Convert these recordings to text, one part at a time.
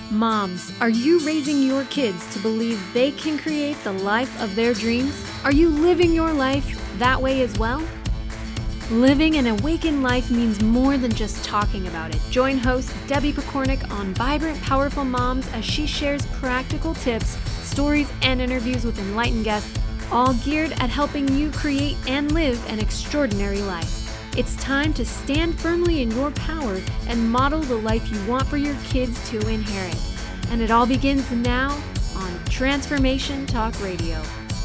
Moms, are you raising your kids to believe they can create the life of their dreams? Are you living your life that way as well? Living an awakened life means more than just talking about it. Join host Debbie Pokornik on Vibrant, Powerful Moms as she shares practical tips, stories, and interviews with enlightened guests, all geared at helping you create and live an extraordinary life. It's time to stand firmly in your power and model the life you want for your kids to inherit. And it all begins now on Transformation Talk Radio.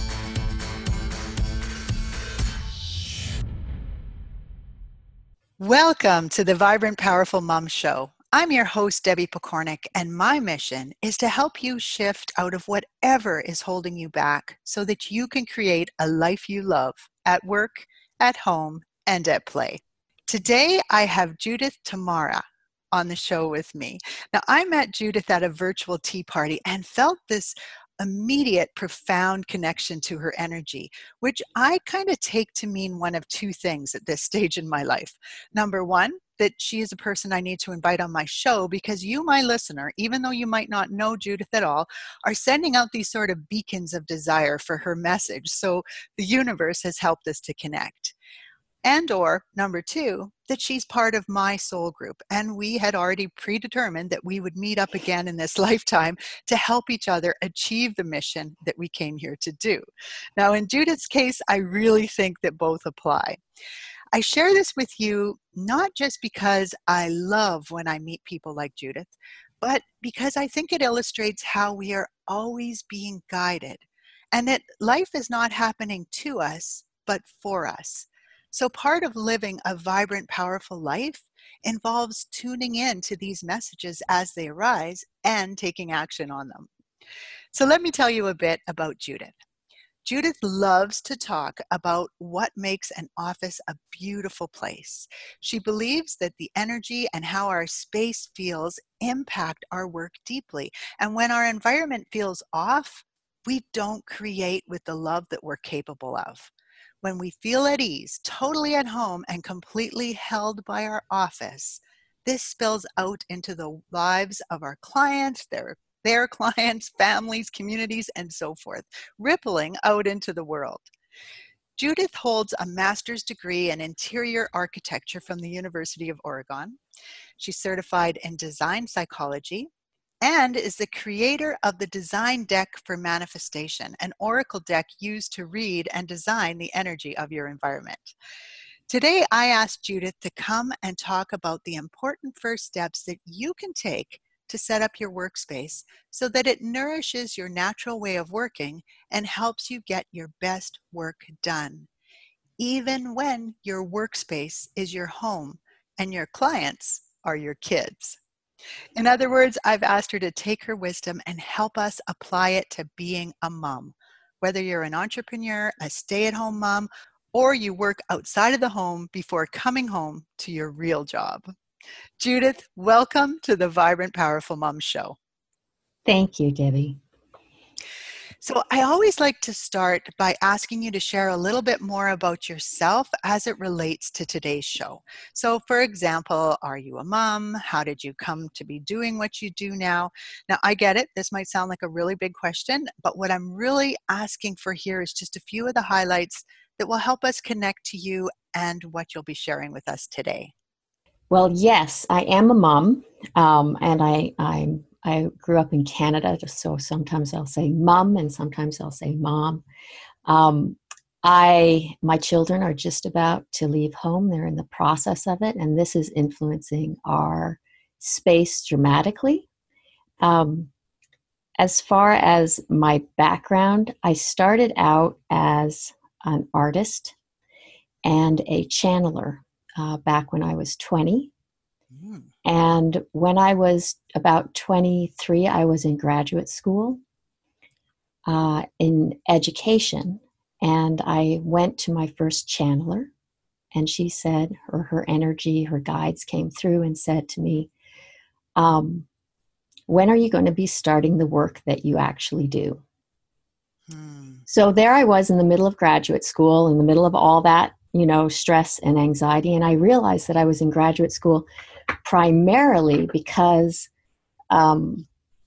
Welcome to the Vibrant Powerful Mom Show. I'm your host, Debbie Pokornik, and my mission is to help you shift out of whatever is holding you back so that you can create a life you love at work, at home, and at play. Today, I have Judith Tamara on the show with me. Now, I met Judith at a virtual tea party and felt this immediate, profound connection to her energy, which I kind of take to mean one of two things at this stage in my life. Number one, that she is a person I need to invite on my show because you, my listener, even though you might not know Judith at all, are sending out these sort of beacons of desire for her message. So the universe has helped us to connect. And or number two, that she's part of my soul group. And we had already predetermined that we would meet up again in this lifetime to help each other achieve the mission that we came here to do. Now, in Judith's case, I really think that both apply. I share this with you not just because I love when I meet people like Judith, but because I think it illustrates how we are always being guided and that life is not happening to us, but for us. So part of living a vibrant, powerful life involves tuning in to these messages as they arise and taking action on them. So let me tell you a bit about Judith. Judith loves to talk about what makes an office a beautiful place. She believes that the energy and how our space feels impact our work deeply. And when our environment feels off, we don't create with the love that we're capable of. When we feel at ease, totally at home, and completely held by our office, this spills out into the lives of our clients, their clients, families, communities, and so forth, rippling out into the world. Judith holds a master's degree in interior architecture from the University of Oregon. She's certified in design psychology and is the creator of the Design Deck for Manifestation, an oracle deck used to read and design the energy of your environment. Today, I asked Judith to come and talk about the important first steps that you can take to set up your workspace so that it nourishes your natural way of working and helps you get your best work done, even when your workspace is your home and your clients are your kids. In other words, I've asked her to take her wisdom and help us apply it to being a mom. Whether you're an entrepreneur, a stay-at-home mom, or you work outside of the home before coming home to your real job. Judith, welcome to the Vibrant Powerful Mom Show. Thank you, Debbie. So I always like to start by asking you to share a little bit more about yourself as it relates to today's show. So for example, are you a mom? How did you come to be doing what you do now? Now I get it, this might sound like a really big question, but what I'm really asking for here is just a few of the highlights that will help us connect to you and what you'll be sharing with us today. Well, yes, I am a mom, and I grew up in Canada, so sometimes I'll say mum and sometimes I'll say mom. My children are just about to leave home. They're in the process of it, and this is influencing our space dramatically. As far as my background, I started out as an artist and a channeler back when I was 20. And when I was about 23, I was in graduate school in education. And I went to my first channeler, and she said, or her energy, her guides came through and said to me, when are you going to be starting the work that you actually do? So there I was in the middle of graduate school, in the middle of all that, stress and anxiety. And I realized that I was in graduate school primarily because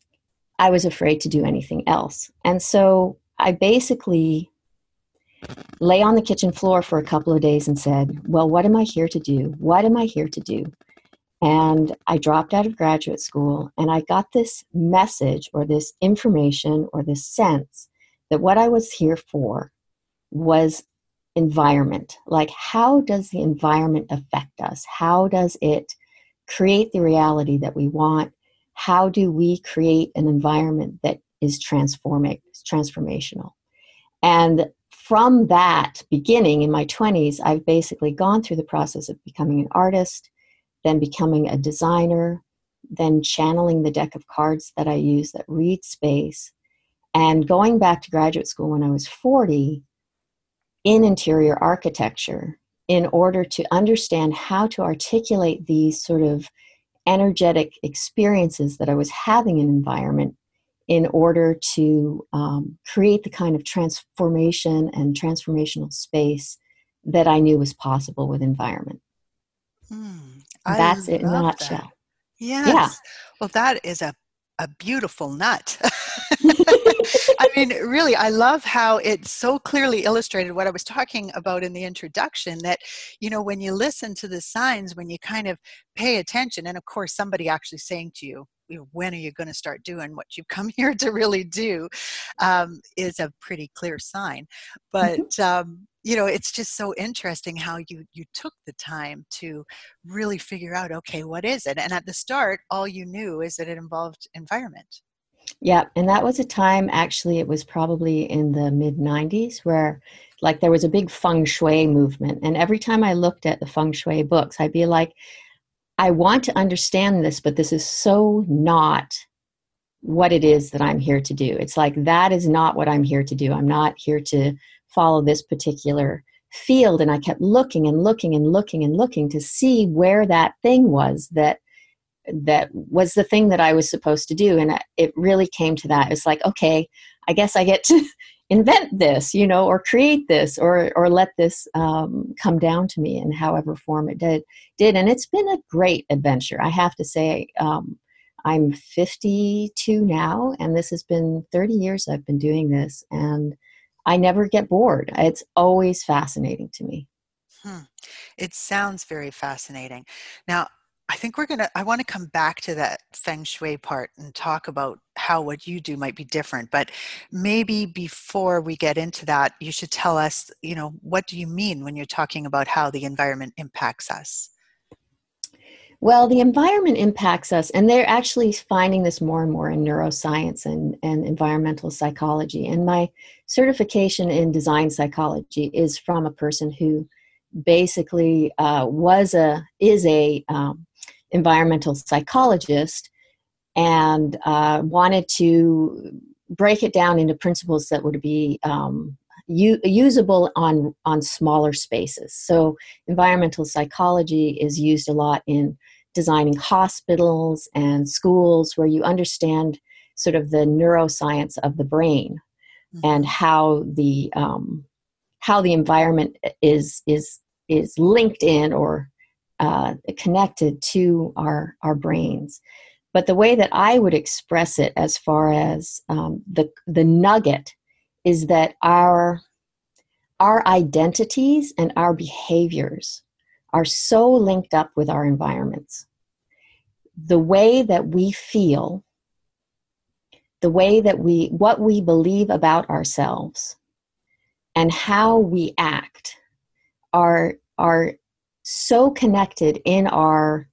I was afraid to do anything else. And so I basically lay on the kitchen floor for a couple of days and said, well, what am I here to do? What am I here to do? And I dropped out of graduate school, and I got this message or this information or this sense that what I was here for was environment. Like, how does the environment affect us? How does it create the reality that we want? How do we create an environment that is transformational? And from that beginning in my 20s, I've basically gone through the process of becoming an artist, then becoming a designer, then channeling the deck of cards that I use that read space, and going back to graduate school when I was 40 in interior architecture in order to understand how to articulate these sort of energetic experiences that I was having in environment in order to create the kind of transformation and transformational space that I knew was possible with environment. I That's it in a love nutshell. that. Yes. Yeah. Well, that is a beautiful nut. I mean, really, I love how it so clearly illustrated what I was talking about in the introduction, that, you know, when you listen to the signs, when you kind of pay attention, and of course, somebody actually saying to you, when are you going to start doing what you've come here to really do, is a pretty clear sign. But, you know, it's just so interesting how you took the time to really figure out, okay, what is it? And at the start, all you knew is that it involved environment. Yeah, and that was a time, actually, it was probably in the mid-90s where like there was a big feng shui movement. And every time I looked at the feng shui books, I'd be like, I want to understand this, but this is so not what it is that I'm here to do. It's like, that is not what I'm here to do. I'm not here to follow this particular field. And I kept looking and looking and looking and looking to see where that thing was that was the thing that I was supposed to do. And it really came to that. It's like, okay, I guess I get to invent this, you know, or create this, or let this come down to me in however form it did. And it's been a great adventure. I have to say, I'm 52 now, and this has been 30 years I've been doing this, and I never get bored. It's always fascinating to me. It sounds very fascinating. Now, I think I want to come back to that feng shui part and talk about how what you do might be different. But maybe before we get into that, you should tell us, you know, what do you mean when you're talking about how the environment impacts us? Well, the environment impacts us, and they're actually finding this more and more in neuroscience and environmental psychology. And my certification in design psychology is from a person who basically is a environmental psychologist, and wanted to break it down into principles that would be usable on smaller spaces. So environmental psychology is used a lot in designing hospitals and schools, where you understand sort of the neuroscience of the brain and how the environment is linked in or connected to our brains. But the way that I would express it, as far as the nugget, is that our identities and our behaviors are so linked up with our environments. The way that we feel, the way that what we believe about ourselves, and how we act are so connected in our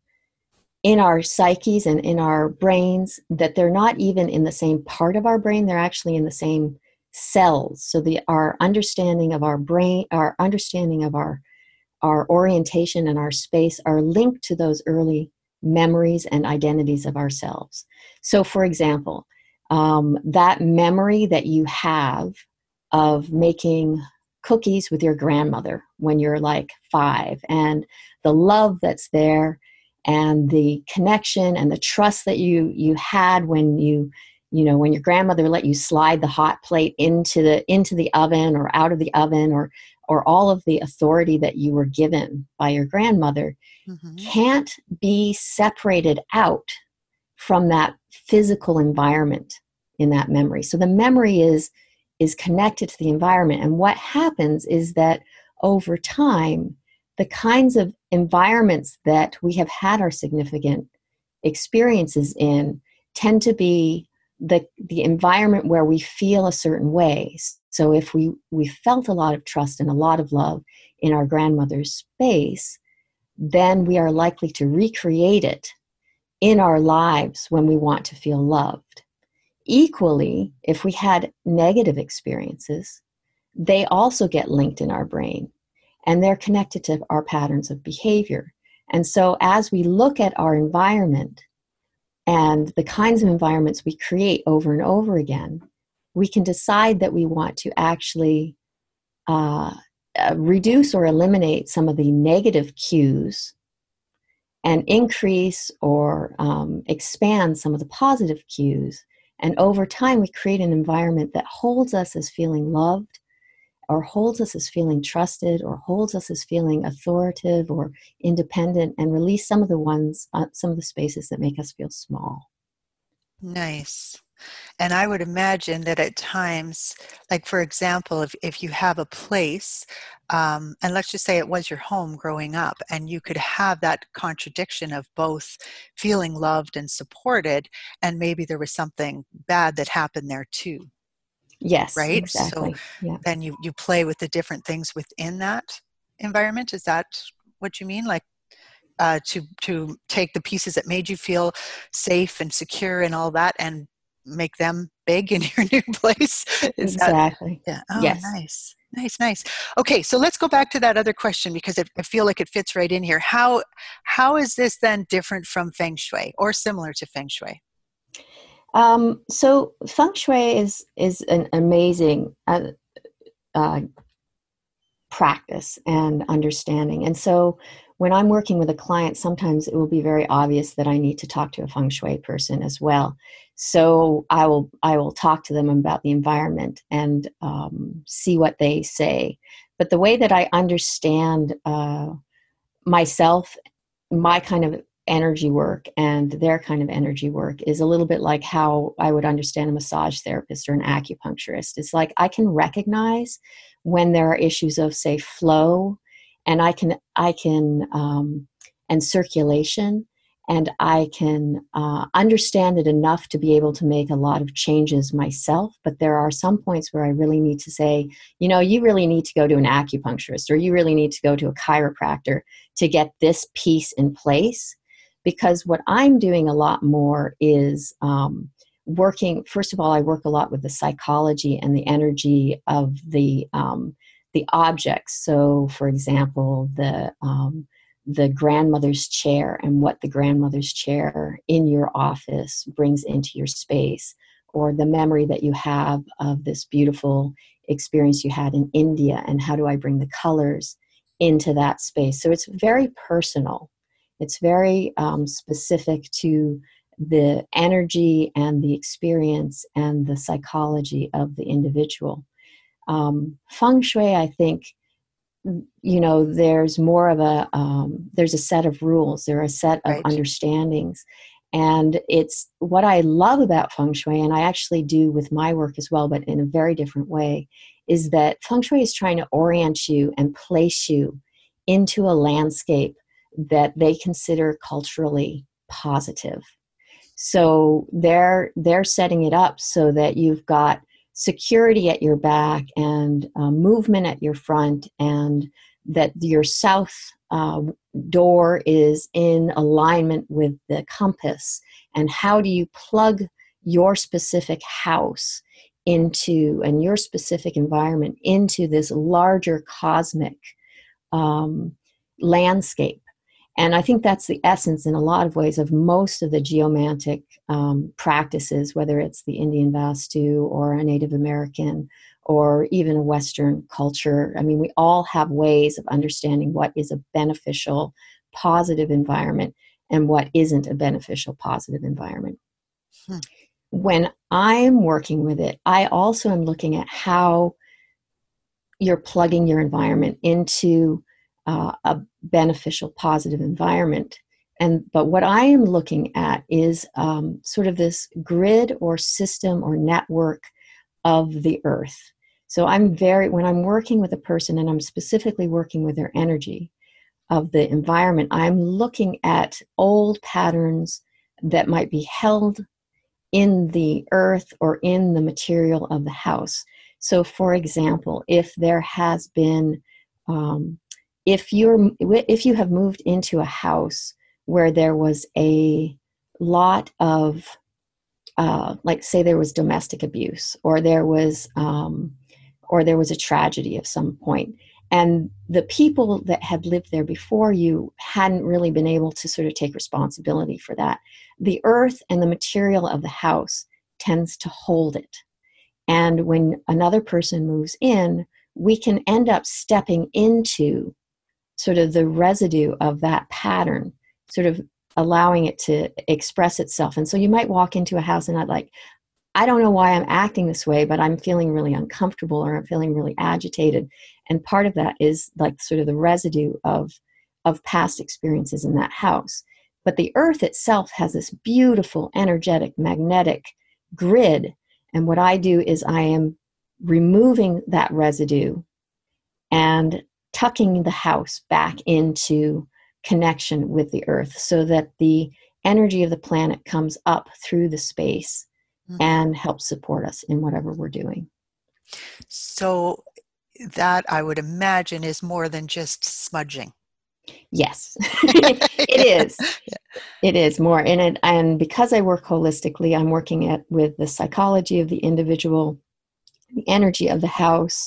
psyches and in our brains that they're not even in the same part of our brain. They're actually in the same cells. So our understanding of our brain, our understanding of our orientation and our space are linked to those early memories and identities of ourselves. So, for example, that memory that you have of making cookies with your grandmother when you're like 5, and the love that's there, and the connection and the trust that you had when when your grandmother let you slide the hot plate into the oven or out of the oven, or all of the authority that you were given by your grandmother, can't be separated out from that physical environment in that memory. So the memory is connected to the environment. And what happens is that over time, the kinds of environments that we have had our significant experiences in tend to be the environment where we feel a certain way. So if we felt a lot of trust and a lot of love in our grandmother's space, then we are likely to recreate it in our lives when we want to feel loved. Equally, if we had negative experiences, they also get linked in our brain, and they're connected to our patterns of behavior. And so as we look at our environment and the kinds of environments we create over and over again, we can decide that we want to actually reduce or eliminate some of the negative cues and increase or expand some of the positive cues. And over time, we create an environment that holds us as feeling loved, or holds us as feeling trusted, or holds us as feeling authoritative or independent, and release some of the spaces that make us feel small. Nice. And I would imagine that at times, like for example, if you have a place, and let's just say it was your home growing up, and you could have that contradiction of both feeling loved and supported, and maybe there was something bad that happened there too, Yes, right? So exactly. Yeah. then you play with the different things within that environment. Is that what you mean? Like to take the pieces that made you feel safe and secure and all that and make them big in your new place? Is that? Exactly. Yeah. Oh, Yes. nice. Okay, so let's go back to that other question, because I feel like it fits right in here. How is this then different from Feng Shui, or similar to Feng Shui? So Feng Shui is an amazing practice and understanding. And so when I'm working with a client, sometimes it will be very obvious that I need to talk to a Feng Shui person as well. So I will talk to them about the environment and see what they say. But the way that I understand myself, my kind of energy work and their kind of energy work is a little bit like how I would understand a massage therapist or an acupuncturist. It's like I can recognize when there are issues of, say, flow, and I can and circulation, and I can understand it enough to be able to make a lot of changes myself. But there are some points where I really need to say, you really need to go to an acupuncturist, or you really need to go to a chiropractor to get this piece in place. Because what I'm doing a lot more is working. First of all, I work a lot with the psychology and the energy of the objects. So, for example, the grandmother's chair, and what the grandmother's chair in your office brings into your space, or the memory that you have of this beautiful experience you had in India, and how do I bring the colors into that space. So it's very personal. It's very specific to the energy and the experience and the psychology of the individual. Feng Shui, I think, there's more of there's a set of rules, there are a set of Right. understandings. And it's what I love about Feng Shui, and I actually do with my work as well, but in a very different way, is that Feng Shui is trying to orient you and place you into a landscape that they consider culturally positive. So they're setting it up so that you've got security at your back and movement at your front, and that your south door is in alignment with the compass. And how do you plug your specific house into, and your specific environment into, this larger cosmic landscape? And I think that's the essence, in a lot of ways, of most of the geomantic practices, whether it's the Indian Vastu or a Native American or even a Western culture. I mean, we all have ways of understanding what is a beneficial, positive environment and what isn't a beneficial, positive environment. When I'm working with it, I also am looking at how you're plugging your environment into a beneficial, positive environment. But what I am looking at is sort of this grid or system or network of the earth. So when I'm working with a person and I'm specifically working with their energy of the environment, I'm looking at old patterns that might be held in the earth or in the material of the house. So for example, if there has been, if you have moved into a house where there was a lot of, like say there was domestic abuse, or there was a tragedy of some point, and the people that had lived there before you hadn't really been able to sort of take responsibility for that, the earth and the material of the house tends to hold it. And when another person moves in, we can end up stepping into sort of the residue of that pattern, sort of allowing it to express itself. And so you might walk into a house and I don't know why I'm acting this way, but I'm feeling really uncomfortable, or I'm feeling really agitated. And part of that is like sort of the residue of past experiences in that house. But the earth itself has this beautiful, energetic, magnetic grid. And what I do is I am removing that residue and tucking the house back into connection with the earth, so that the energy of the planet comes up through the space and helps support us in whatever we're doing. So that, I would imagine, is more than just smudging. Yes, it is. Yeah. It is more in it. And because I work holistically, I'm working with the psychology of the individual, the energy of the house,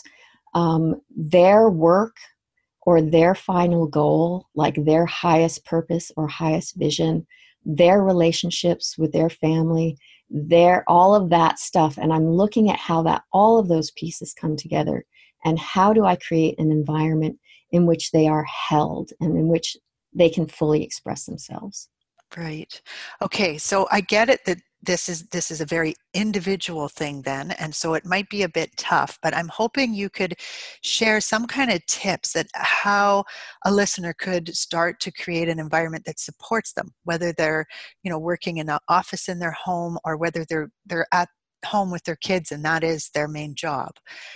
their work or their final goal, like their highest purpose or highest vision, their relationships with their family, all of that stuff. And I'm looking at how all of those pieces come together, and how do I create an environment in which they are held and in which they can fully express themselves. Right. Okay. So I get it that this is a very individual thing then, and so it might be a bit tough, but I'm hoping you could share some kind of tips that how a listener could start to create an environment that supports them, whether they're, working in an office in their home, or whether they're at home with their kids and that is their main job.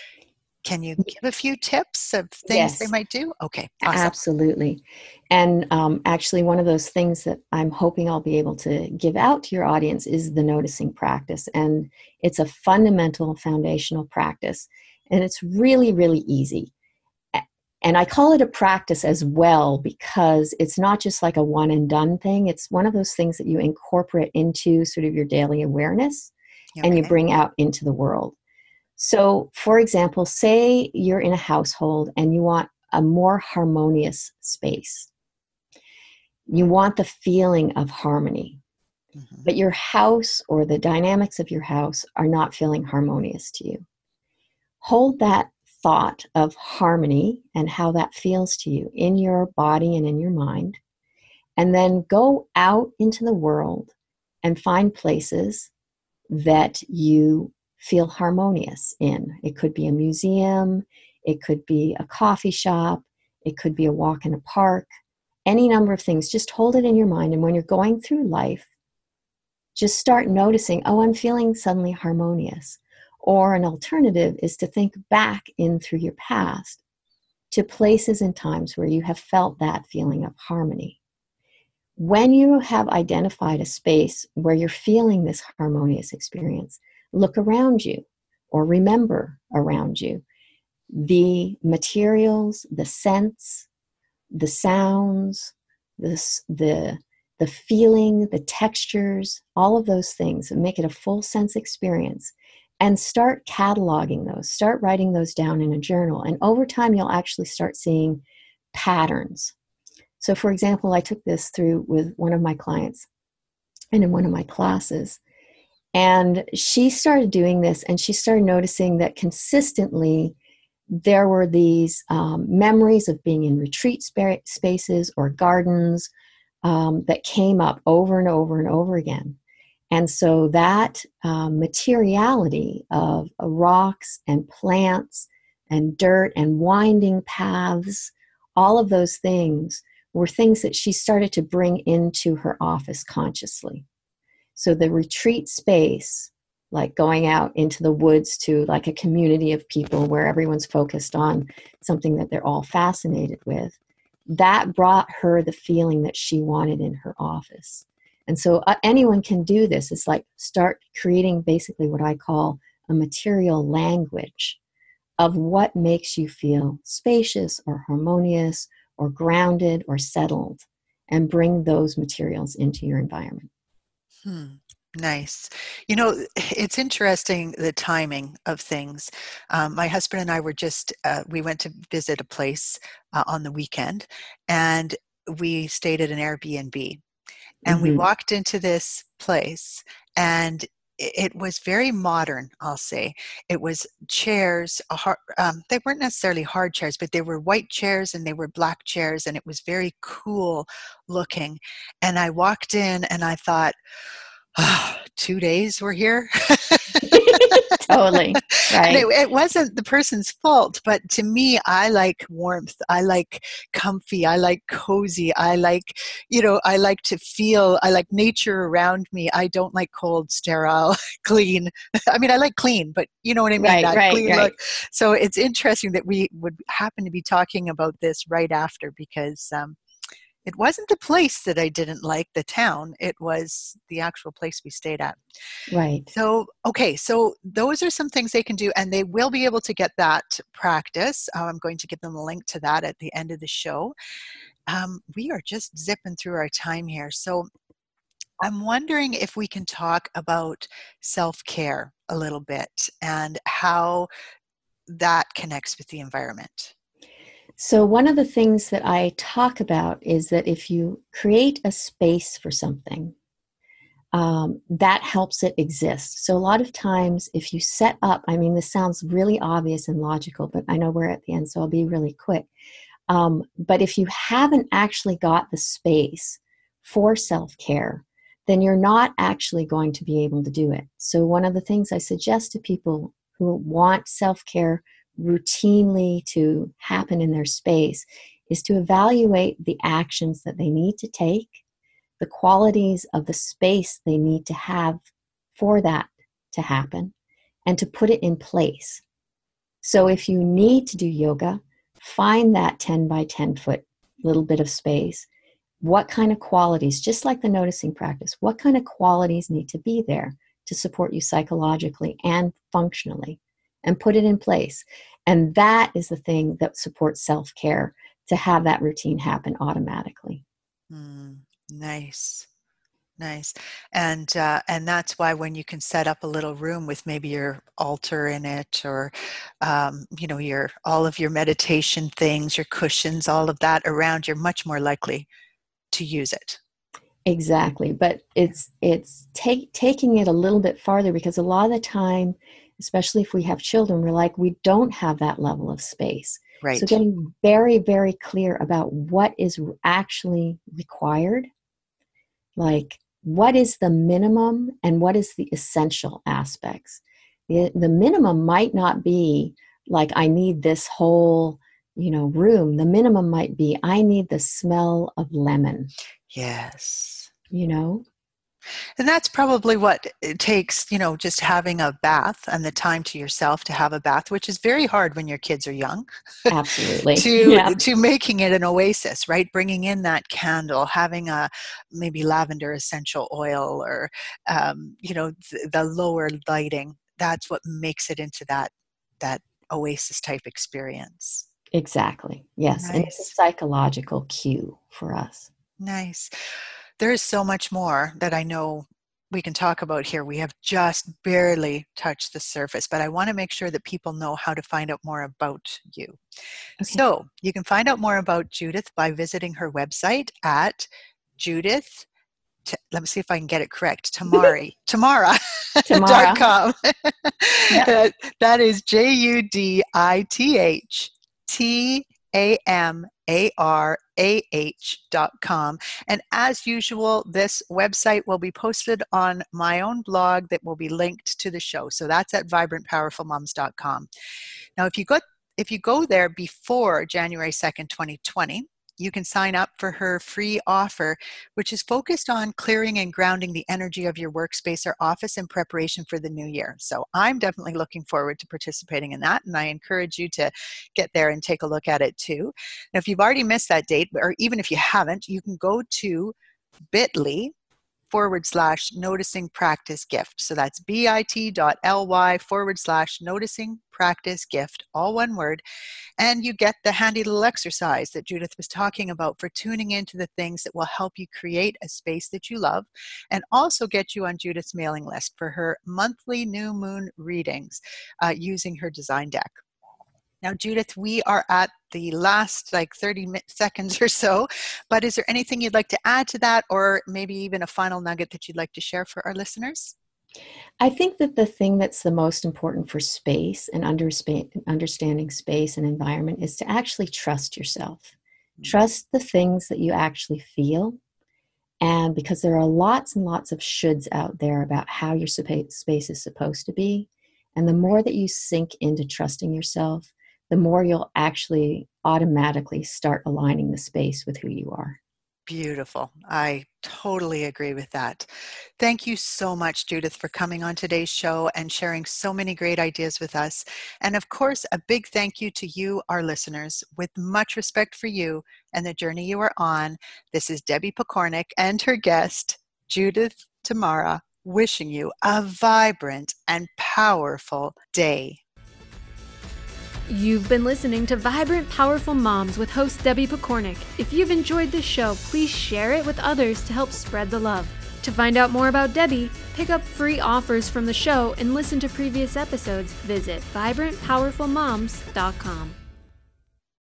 Can you give a few tips of things they might do? Okay, awesome. Absolutely. And actually, one of those things that I'm hoping I'll be able to give out to your audience is the noticing practice. And it's a fundamental, foundational practice. And it's really, really easy. And I call it a practice as well, because it's not just like a one and done thing. It's one of those things that you incorporate into sort of your daily awareness, and you bring out into the world. So, for example, say you're in a household and you want a more harmonious space. You want the feeling of harmony, but your house or the dynamics of your house are not feeling harmonious to you. Hold that thought of harmony and how that feels to you in your body and in your mind, and then go out into the world and find places that you feel harmonious in. It could be a museum, it could be a coffee shop, it could be a walk in a park, any number of things. Just hold it in your mind, and when you're going through life, just start noticing, oh, I'm feeling suddenly harmonious. Or an alternative is to think back in through your past to places and times where you have felt that feeling of harmony. When you have identified a space where you're feeling this harmonious experience, look around you or remember around you the materials, the scents, the sounds, the feeling, the textures, all of those things, and make it a full sense experience. And start cataloging those, start writing those down in a journal. And over time, you'll actually start seeing patterns. So for example, I took this through with one of my clients and in one of my classes. And she started doing this, and she started noticing that consistently there were these memories of being in retreat spaces or gardens that came up over and over and over again. And so that materiality of rocks and plants and dirt and winding paths, all of those things were things that she started to bring into her office consciously. So the retreat space, like going out into the woods to like a community of people where everyone's focused on something that they're all fascinated with, that brought her the feeling that she wanted in her office. And so anyone can do this. It's like start creating basically what I call a material language of what makes you feel spacious or harmonious or grounded or settled, and bring those materials into your environment. Nice. You know, it's interesting, the timing of things. My husband and I were just, we went to visit a place on the weekend, and we stayed at an Airbnb. And we walked into this place, and it was very modern, I'll say. It was chairs, they weren't necessarily hard chairs, but they were white chairs and they were black chairs, and it was very cool looking. And I walked in and I thought, 2 days we're here. Totally. Right. And it wasn't the person's fault, but to me, I like warmth. I like comfy. I like cozy. I like, I like to feel, I like nature around me. I don't like cold, sterile, clean. I mean, I like clean, but you know what I mean? Right, that right, clean right. look. So it's interesting that we would happen to be talking about this right after, because it wasn't the place that I didn't like, the town. It was the actual place we stayed at. Right. So, okay, so those are some things they can do, and they will be able to get that practice. I'm going to give them a link to that at the end of the show. We are just zipping through our time here. So I'm wondering if we can talk about self-care a little bit and how that connects with the environment. So one of the things that I talk about is that if you create a space for something, that helps it exist. So a lot of times if you set up, I mean, this sounds really obvious and logical, but I know we're at the end, so I'll be really quick. But if you haven't actually got the space for self-care, then you're not actually going to be able to do it. So one of the things I suggest to people who want self-care routinely to happen in their space is to evaluate the actions that they need to take, the qualities of the space they need to have for that to happen, and to put it in place. So if you need to do yoga, find that 10 by 10 foot little bit of space. What kind of qualities, just like the noticing practice, what kind of qualities need to be there to support you psychologically and functionally, and put it in place. And that is the thing that supports self-care, to have that routine happen automatically. Nice. Nice. And that's why when you can set up a little room with maybe your altar in it, or, all of your meditation things, your cushions, all of that around, you're much more likely to use it. Exactly. But it's taking it a little bit farther, because a lot of the time, especially if we have children, we're like, we don't have that level of space. Right. So getting very, very clear about what is actually required, like what is the minimum and what is the essential aspects. The minimum might not be like, I need this whole, room. The minimum might be, I need the smell of lemon. Yes. And that's probably what it takes, just having a bath and the time to yourself to have a bath, which is very hard when your kids are young. Absolutely. to making it an oasis, right? Bringing in that candle, having a maybe lavender essential oil, or, the lower lighting. That's what makes it into that oasis type experience. Exactly. Yes. Nice. And it's a psychological cue for us. Nice. There is so much more that I know we can talk about here. We have just barely touched the surface, but I want to make sure that people know how to find out more about you. Okay. So you can find out more about Judith by visiting her website at Judith. Let me see if I can get it correct. Tamara.com. Yep. That is JUDITHTAMARAH.com. And as usual, this website will be posted on my own blog that will be linked to the show. So that's at vibrantpowerfulmoms.com. Now, if you go there before January 2nd, 2020, you can sign up for her free offer, which is focused on clearing and grounding the energy of your workspace or office in preparation for the new year. So I'm definitely looking forward to participating in that, and I encourage you to get there and take a look at it too. Now, if you've already missed that date, or even if you haven't, you can go to bit.ly/noticing practice gift. So that's bit.ly/noticing practice gift, all one word. And you get the handy little exercise that Judith was talking about for tuning into the things that will help you create a space that you love, and also get you on Judith's mailing list for her monthly new moon readings using her design deck. Now, Judith, we are at the last 30 seconds or so, but is there anything you'd like to add to that, or maybe even a final nugget that you'd like to share for our listeners? I think that the thing that's the most important for space and understanding space and environment is to actually trust yourself. Trust the things that you actually feel. And because there are lots and lots of shoulds out there about how your space is supposed to be. And the more that you sink into trusting yourself, the more you'll actually automatically start aligning the space with who you are. Beautiful. I totally agree with that. Thank you so much, Judith, for coming on today's show and sharing so many great ideas with us. And of course, a big thank you to you, our listeners. With much respect for you and the journey you are on, this is Debbie Pokornik and her guest, Judith Tamara, wishing you a vibrant and powerful day. You've been listening to Vibrant, Powerful Moms with host Debbie Pokornik. If you've enjoyed this show, please share it with others to help spread the love. To find out more about Debbie, pick up free offers from the show, and listen to previous episodes, visit vibrantpowerfulmoms.com.